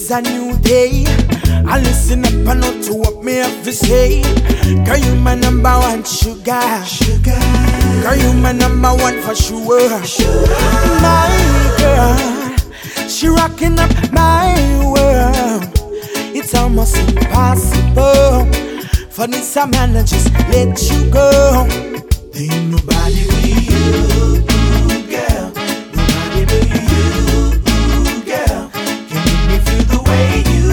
is a new day. I listen up and not to what me have to say. Girl, you my number one sugar. Girl, you my number one for sure. My girl, she rocking up my world. It's almost impossible for this a man to just let you go. Ain't nobody with you.